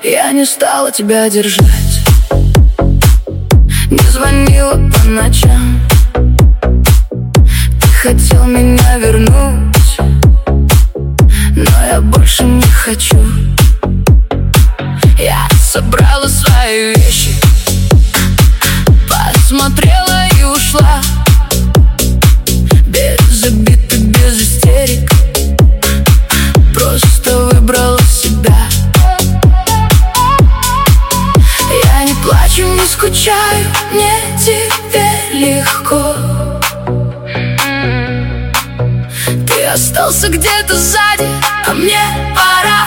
Я не стала тебя держать, не звонила по ночам. Ты хотел меня вернуть, но я больше не хочу. Я собрала свои вещи, посмотрела и ушла. Без обид и без истерик, просто выбрала себя. Я не плачу, не скучаю, мне теперь легко. Ты остался где-то сзади, а мне пора.